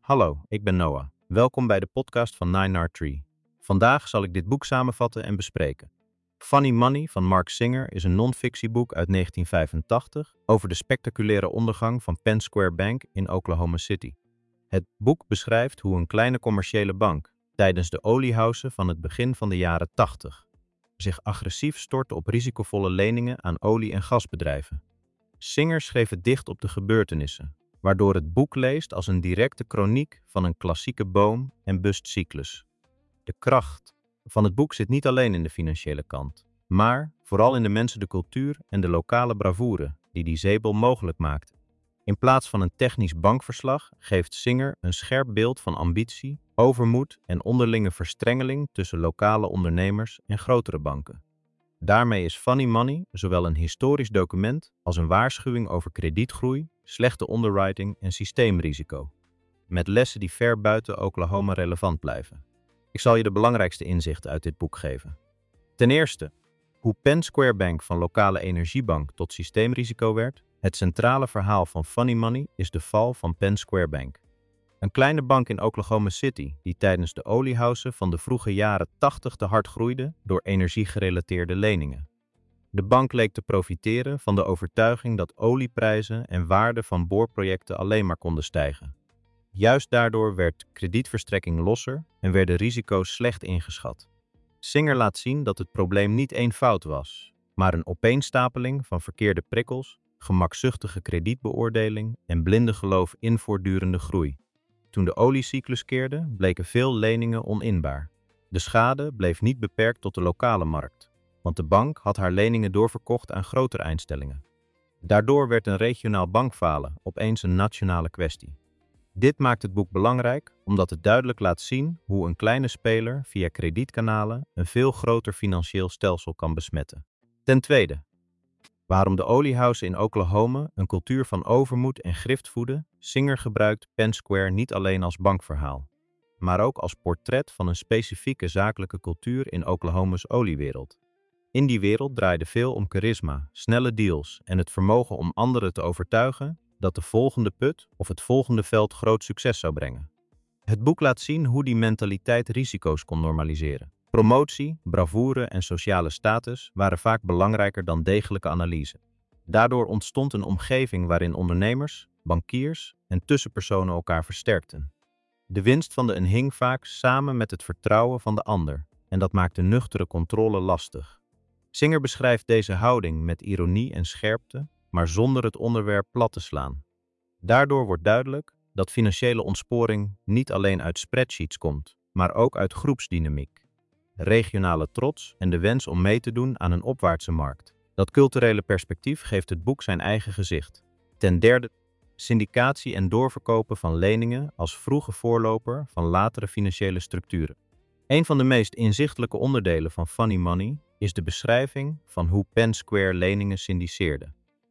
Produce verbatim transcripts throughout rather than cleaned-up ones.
Hallo, ik ben Noah. Welkom bij de podcast van Nine Art Tree. Vandaag zal ik dit boek samenvatten en bespreken. Funny Money van Mark Singer is een non-fictieboek uit negentien vijfentachtig over de spectaculaire ondergang van Penn Square Bank in Oklahoma City. Het boek beschrijft hoe een kleine commerciële bank tijdens de oliehaussen van het begin van de jaren tachtig zich agressief stortte op risicovolle leningen aan olie- en gasbedrijven. Singer schreef het dicht op de gebeurtenissen, waardoor het boek leest als een directe kroniek van een klassieke boom- en bustcyclus. De kracht van het boek zit niet alleen in de financiële kant, maar vooral in de mensen, de cultuur en de lokale bravoure die die zeepbel mogelijk maakt. In plaats van een technisch bankverslag geeft Singer een scherp beeld van ambitie, overmoed en onderlinge verstrengeling tussen lokale ondernemers en grotere banken. Daarmee is Funny Money zowel een historisch document als een waarschuwing over kredietgroei, slechte underwriting en systeemrisico, met lessen die ver buiten Oklahoma relevant blijven. Ik zal je de belangrijkste inzichten uit dit boek geven. Ten eerste, hoe Penn Square Bank van lokale energiebank tot systeemrisico werd. Het centrale verhaal van Funny Money is de val van Penn Square Bank. Een kleine bank in Oklahoma City die tijdens de oliehaussen van de vroege jaren tachtig te hard groeide door energiegerelateerde leningen. De bank leek te profiteren van de overtuiging dat olieprijzen en waarde van boorprojecten alleen maar konden stijgen. Juist daardoor werd kredietverstrekking losser en werden risico's slecht ingeschat. Singer laat zien dat het probleem niet één fout was, maar een opeenstapeling van verkeerde prikkels, gemakzuchtige kredietbeoordeling en blinde geloof in voortdurende groei. Toen de oliecyclus keerde, bleken veel leningen oninbaar. De schade bleef niet beperkt tot de lokale markt, want de bank had haar leningen doorverkocht aan grotere instellingen. Daardoor werd een regionaal bankfalen opeens een nationale kwestie. Dit maakt het boek belangrijk omdat het duidelijk laat zien hoe een kleine speler via kredietkanalen een veel groter financieel stelsel kan besmetten. Ten tweede, waarom de oliehaussen in Oklahoma een cultuur van overmoed en grift voeden. Singer gebruikt Penn Square niet alleen als bankverhaal, maar ook als portret van een specifieke zakelijke cultuur in Oklahoma's oliewereld. In die wereld draaide veel om charisma, snelle deals en het vermogen om anderen te overtuigen dat de volgende put of het volgende veld groot succes zou brengen. Het boek laat zien hoe die mentaliteit risico's kon normaliseren. Promotie, bravoure en sociale status waren vaak belangrijker dan degelijke analyse. Daardoor ontstond een omgeving waarin ondernemers, bankiers en tussenpersonen elkaar versterkten. De winst van de een hing vaak samen met het vertrouwen van de ander en dat maakte nuchtere controle lastig. Singer beschrijft deze houding met ironie en scherpte, maar zonder het onderwerp plat te slaan. Daardoor wordt duidelijk dat financiële ontsporing niet alleen uit spreadsheets komt, maar ook uit groepsdynamiek, regionale trots en de wens om mee te doen aan een opwaartse markt. Dat culturele perspectief geeft het boek zijn eigen gezicht. Ten derde, syndicatie en doorverkopen van leningen als vroege voorloper van latere financiële structuren. Een van de meest inzichtelijke onderdelen van Funny Money is de beschrijving van hoe Penn Square leningen syndiceerde.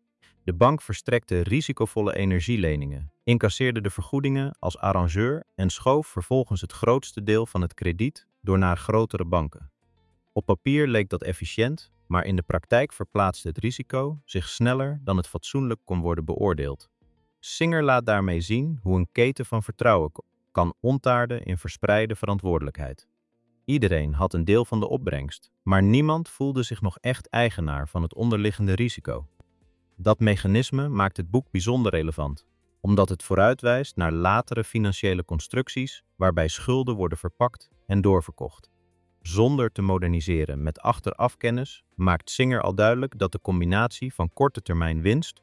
De bank verstrekte risicovolle energieleningen, incasseerde de vergoedingen als arrangeur en schoof vervolgens het grootste deel van het krediet door naar grotere banken. Op papier leek dat efficiënt, maar in de praktijk verplaatste het risico zich sneller dan het fatsoenlijk kon worden beoordeeld. Singer laat daarmee zien hoe een keten van vertrouwen kan ontaarden in verspreide verantwoordelijkheid. Iedereen had een deel van de opbrengst, maar niemand voelde zich nog echt eigenaar van het onderliggende risico. Dat mechanisme maakt het boek bijzonder relevant, omdat het vooruitwijst naar latere financiële constructies waarbij schulden worden verpakt en doorverkocht. Zonder te moderniseren met achterafkennis maakt Singer al duidelijk dat de combinatie van korte termijn winst,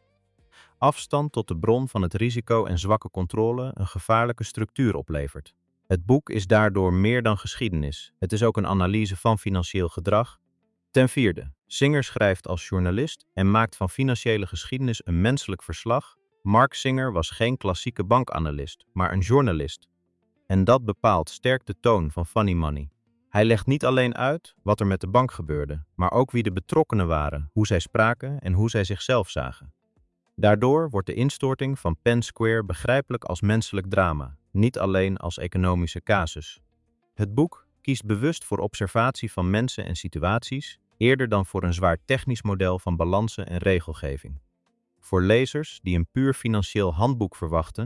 afstand tot de bron van het risico en zwakke controle een gevaarlijke structuur oplevert. Het boek is daardoor meer dan geschiedenis. Het is ook een analyse van financieel gedrag. Ten vierde, Singer schrijft als journalist en maakt van financiële geschiedenis een menselijk verslag. Mark Singer was geen klassieke bankanalist, maar een journalist. En dat bepaalt sterk de toon van Funny Money. Hij legt niet alleen uit wat er met de bank gebeurde, maar ook wie de betrokkenen waren, hoe zij spraken en hoe zij zichzelf zagen. Daardoor wordt de instorting van Penn Square begrijpelijk als menselijk drama, niet alleen als economische casus. Het boek kiest bewust voor observatie van mensen en situaties, eerder dan voor een zwaar technisch model van balansen en regelgeving. Voor lezers die een puur financieel handboek verwachten,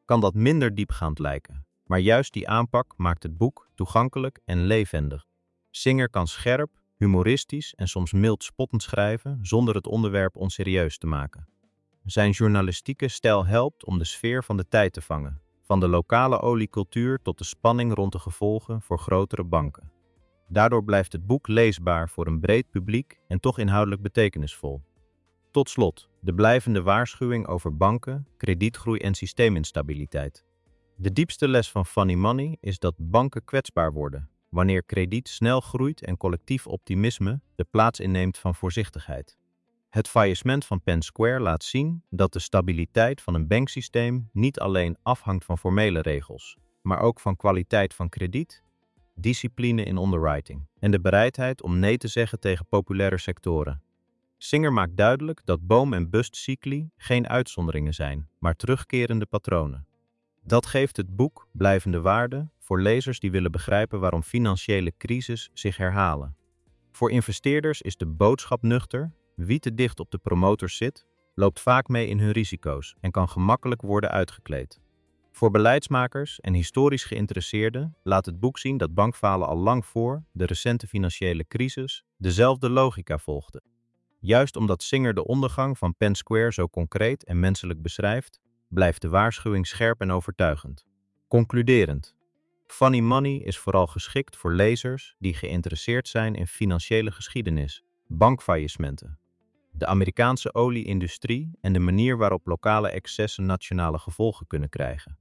kan dat minder diepgaand lijken, maar juist die aanpak maakt het boek toegankelijk en levendig. Singer kan scherp, humoristisch en soms mild spottend schrijven zonder het onderwerp onserieus te maken. Zijn journalistieke stijl helpt om de sfeer van de tijd te vangen, van de lokale oliecultuur tot de spanning rond de gevolgen voor grotere banken. Daardoor blijft het boek leesbaar voor een breed publiek en toch inhoudelijk betekenisvol. Tot slot, de blijvende waarschuwing over banken, kredietgroei en systeeminstabiliteit. De diepste les van Funny Money is dat banken kwetsbaar worden, wanneer krediet snel groeit en collectief optimisme de plaats inneemt van voorzichtigheid. Het faillissement van Penn Square laat zien dat de stabiliteit van een banksysteem niet alleen afhangt van formele regels, maar ook van kwaliteit van krediet, discipline in underwriting en de bereidheid om nee te zeggen tegen populaire sectoren. Singer maakt duidelijk dat boom- en bust-cycli geen uitzonderingen zijn, maar terugkerende patronen. Dat geeft het boek blijvende waarde voor lezers die willen begrijpen waarom financiële crises zich herhalen. Voor investeerders is de boodschap nuchter: wie te dicht op de promotors zit, loopt vaak mee in hun risico's en kan gemakkelijk worden uitgekleed. Voor beleidsmakers en historisch geïnteresseerden laat het boek zien dat bankfalen al lang voor de recente financiële crisis dezelfde logica volgde. Juist omdat Singer de ondergang van Penn Square zo concreet en menselijk beschrijft, blijft de waarschuwing scherp en overtuigend. Concluderend. Funny Money is vooral geschikt voor lezers die geïnteresseerd zijn in financiële geschiedenis, bankfaillissementen, de Amerikaanse olie-industrie en de manier waarop lokale excessen nationale gevolgen kunnen krijgen.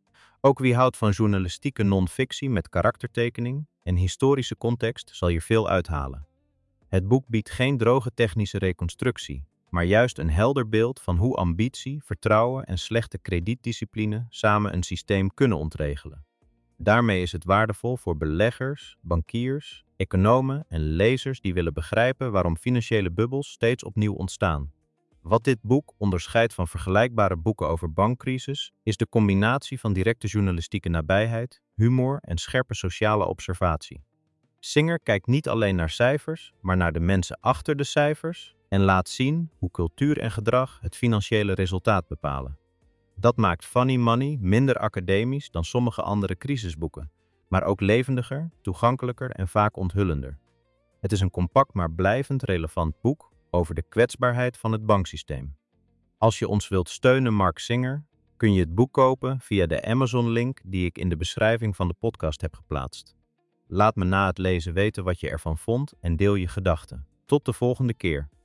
Ook wie houdt van journalistieke non-fictie met karaktertekening en historische context zal hier veel uithalen. Het boek biedt geen droge technische reconstructie, maar juist een helder beeld van hoe ambitie, vertrouwen en slechte kredietdiscipline samen een systeem kunnen ontregelen. Daarmee is het waardevol voor beleggers, bankiers, economen en lezers die willen begrijpen waarom financiële bubbels steeds opnieuw ontstaan. Wat dit boek onderscheidt van vergelijkbare boeken over bankcrisis is de combinatie van directe journalistieke nabijheid, humor en scherpe sociale observatie. Singer kijkt niet alleen naar cijfers, maar naar de mensen achter de cijfers en laat zien hoe cultuur en gedrag het financiële resultaat bepalen. Dat maakt Funny Money minder academisch dan sommige andere crisisboeken, maar ook levendiger, toegankelijker en vaak onthullender. Het is een compact maar blijvend relevant boek over de kwetsbaarheid van het banksysteem. Als je ons wilt steunen, Mark Singer, kun je het boek kopen via de Amazon-link die ik in de beschrijving van de podcast heb geplaatst. Laat me na het lezen weten wat je ervan vond en deel je gedachten. Tot de volgende keer.